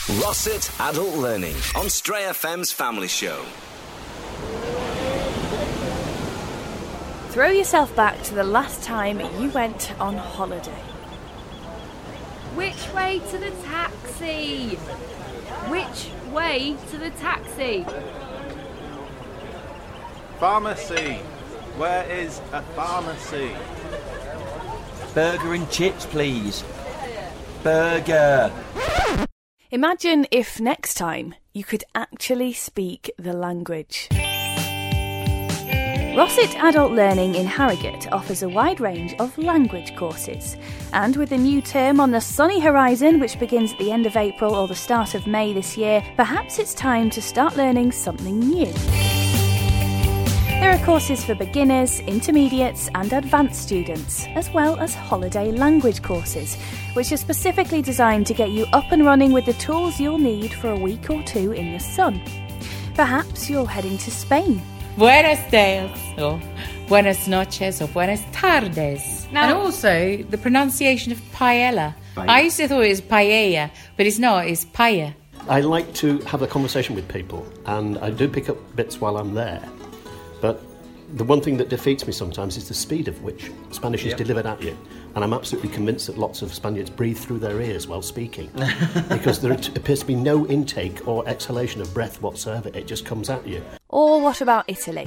Rossett Adult Learning on Stray FM's Family Show. Throw yourself back to the last time you went on holiday. Which way to the taxi? Which way to the taxi? Pharmacy. Where is a pharmacy? Burger and chips, please. Burger. Imagine if next time you could actually speak the language. Rossett Adult Learning in Harrogate offers a wide range of language courses. And with a new term on the sunny horizon, which begins at the end of April or the start of May this year, perhaps it's time to start learning something new. There are courses for beginners, intermediates and advanced students, as well as holiday language courses, which are specifically designed to get you up and running with the tools you'll need for a week or two in the sun. Perhaps you're heading to Spain. Buenos dias, or buenas noches, or buenas tardes. Now, and also the pronunciation of paella. I used to thought it was paella, but it's not, it's paella. I like to have a conversation with people, and I do pick up bits while I'm there. But the one thing that defeats me sometimes is the speed of which Spanish is delivered at you. And I'm absolutely convinced that lots of Spaniards breathe through their ears while speaking. Because there appears to be no intake or exhalation of breath whatsoever. It just comes at you. Or what about Italy?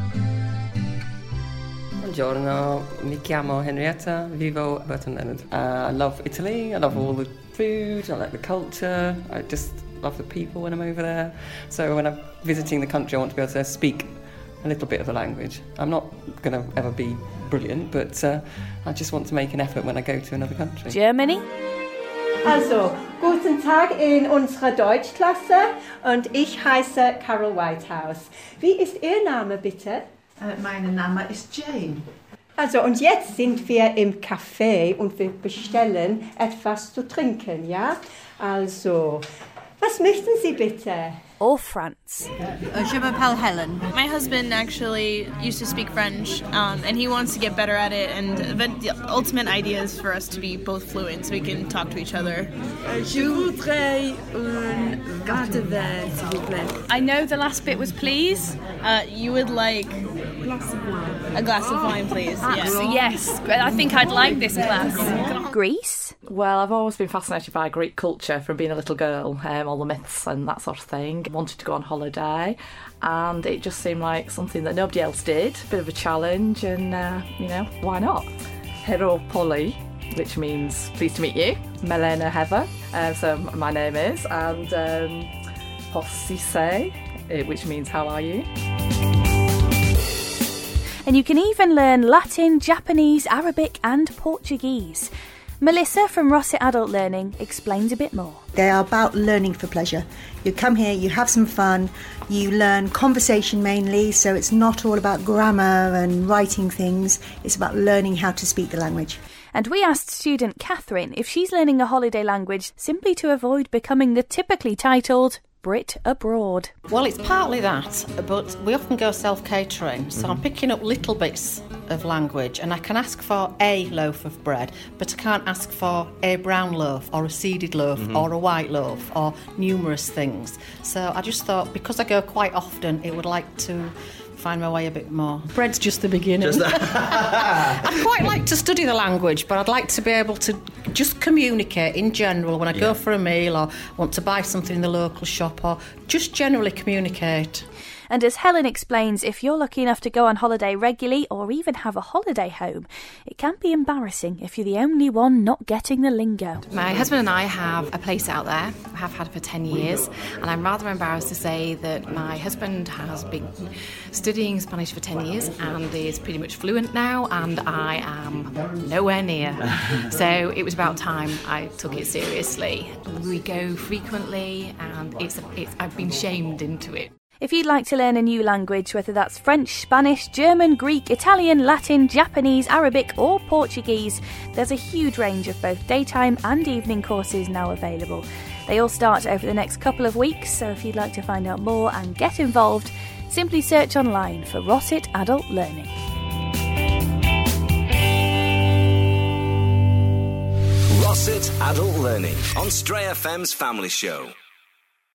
Buongiorno, mi chiamo Henrietta, vivo a Burton Leonard. I love Italy, I love all the food, I like the culture, I just love the people when I'm over there. So when I'm visiting the country, I want to be able to speak a little bit of the language. I'm not going to ever be brilliant, but I just want to make an effort when I go to another country. Germany? Also, guten Tag in unserer Deutschklasse und ich heiße Carol Whitehouse. Wie ist Ihr Name bitte? Mein Name ist Jane. Also, und jetzt sind wir im Café und wir bestellen etwas zu trinken, ja? Also, was möchten Sie bitte? Or France. Je m'appelle Helen. My husband actually used to speak French, and he wants to get better at it, and the ultimate idea is for us to be both fluent so we can talk to each other. Je voudrais un verre de vin, s'il vous plaît. I know the last bit was please. You would like a glass of wine, please. Yes, I think I'd like this glass. Greece? Well, I've always been fascinated by Greek culture from being a little girl, all the myths and that sort of thing. Wanted to go on holiday, and it just seemed like something that nobody else did. Bit of a challenge, and why not? Heropoli, which means pleased to meet you. Melena Heather, so my name is, and Possise, which means how are you? And you can even learn Latin, Japanese, Arabic and Portuguese. Melissa from Rossett Adult Learning explains a bit more. They are about learning for pleasure. You come here, you have some fun, you learn conversation mainly, so it's not all about grammar and writing things, it's about learning how to speak the language. And we asked student Catherine if she's learning a holiday language simply to avoid becoming the typically titled Brit abroad. Well, it's partly that, but we often go self-catering, so I'm picking up little bits of language, and I can ask for a loaf of bread, but I can't ask for a brown loaf or a seeded loaf or a white loaf or numerous things. So I just thought, because I go quite often, it would like to find my way a bit more. Bread's just the beginning. I'd quite like to study the language, but I'd like to be able to just communicate in general when I go for a meal or want to buy something in the local shop, or just generally communicate. And as Helen explains, if you're lucky enough to go on holiday regularly or even have a holiday home, it can be embarrassing if you're the only one not getting the lingo. My husband and I have a place out there, have had for 10 years, and I'm rather embarrassed to say that my husband has been studying Spanish for 10 years and is pretty much fluent now, and I am nowhere near. So it was about time I took it seriously. We go frequently, and I've been shamed into it. If you'd like to learn a new language, whether that's French, Spanish, German, Greek, Italian, Latin, Japanese, Arabic or Portuguese, there's a huge range of both daytime and evening courses now available. They all start over the next couple of weeks, so if you'd like to find out more and get involved, simply search online for Rossett Adult Learning. Dorset Adult Learning on Stray FM's Family Show.